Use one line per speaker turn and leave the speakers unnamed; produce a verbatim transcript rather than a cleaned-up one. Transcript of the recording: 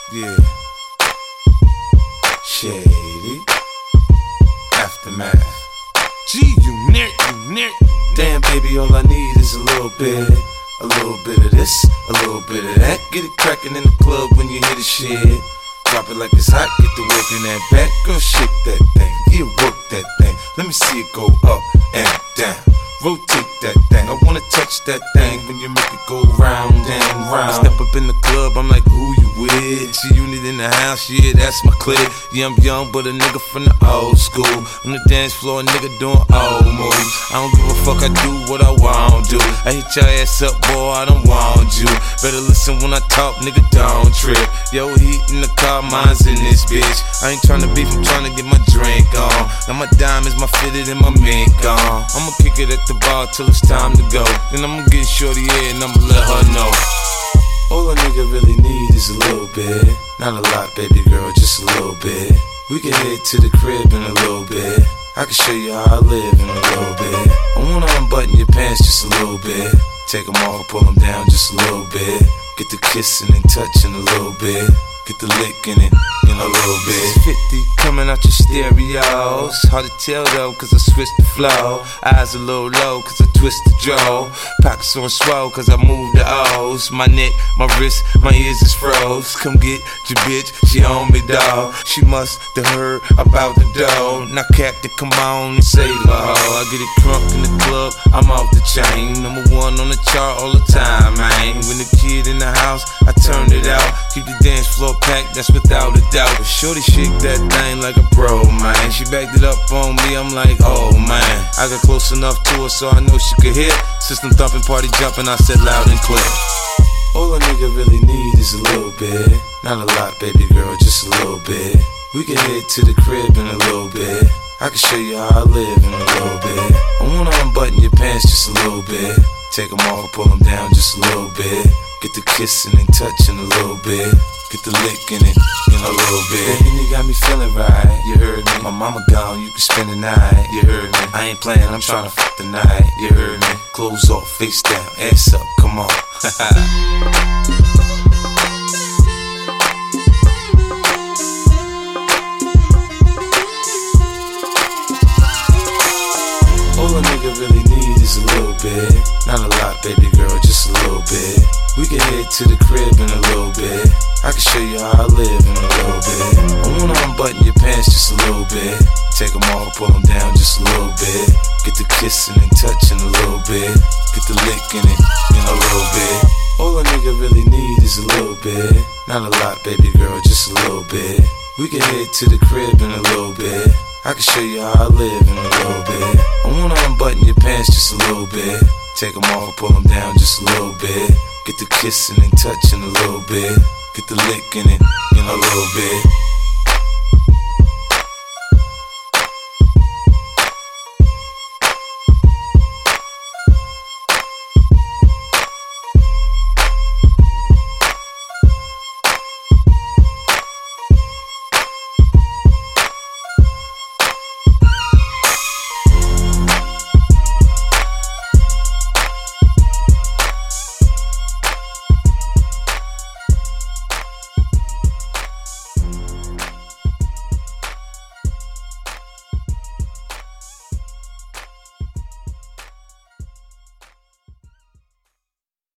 Yeah. Shady. Aftermath.
Gee, you near, you near.
Damn, baby, all I need is a little bit. A little bit of this, a little bit of that. Get it crackin' in the club when you hear the shit. Drop it like it's hot, get the work in that back. Girl, shake that thing, yeah, work that thing. Let me see it go up and down. Rotate that thing, I wanna touch that thing when you make it go round and round. I step up in the club, I'm like, who you with? G Unit in the house, yeah, that's my clique. Yeah, I'm young, but a nigga from the old school. On the dance floor, a nigga doing old moves. I don't give a fuck, I do what I want to. I hit your ass up, boy, I don't want you. Better listen when I talk, nigga, don't trip. Yo, heat in the car, mine's in this bitch. I ain't tryna beef, I'm tryna get my drink on. Now my diamonds, my fitted, and my mink on. I'ma kick it at the bar till it's time to go. Then I'ma get shorty here and I'ma let her know. All a nigga really need is a little bit. Not a lot, baby girl, just a little bit. We can head to the crib in a little bit. I can show you how I live in a little bit. I wanna unbutton your pants just a little bit. Take them off, pull them down just a little bit. Get the kissing and touching a little bit. Get the licking it in a little bit. fifty coming out your stereos. Hard to tell though, cause I switched the flow. Eyes a little low, cause I twist the jaw. Pockets on swole, cause I move the O's. My neck, my wrist, my ears is froze. Come get your bitch, she on me, dawg. She must have heard about the dough. Now Captain, come on and save her hoe. I get it crunk in the club, I'm off the chain. Number one on the chart all the time, man. When the kid in the house, I turned it out. Keep the dance floor packed, that's without a doubt. But shorty shake that thing like a pro, man. She backed it up on me, I'm like, oh man. I got close enough to her so I know she could hear. System thumping, party jumping, I said loud and clear. All a nigga really need is a little bit. Not a lot, baby girl, just a little bit. We can head to the crib in a little bit. I can show you how I live in a little bit. I wanna unbutton your pants just a little bit. Take them off, pull them down just a little bit. Get the kissing and touching a little bit. Get the licking it in a little bit. Baby, you got me feeling right, you heard me. My mama gone, you can spend the night, you heard me. I ain't playing, I'm trying to fuck the night, you heard me. Clothes off, face down, ass up, come on. All a nigga really need is a little bit. Not a lot, baby girl, just a little bit. We can head to the crib in a little bit. I can show you how I live in a little bit. I wanna unbutton your pants just a little bit. Take them off, pull them down just a little bit. Get the kissing and touching a little bit. Get the licking it in a little bit. All a nigga really need is a little bit. Not a lot, baby girl, just a little bit. We can head to the crib in a little bit. I can show you how I live in a little bit. I wanna unbutton your pants just a little bit. Take them off, pull them down just a little bit. Get the kissing and touching a little bit. Get the licking it in a little bit.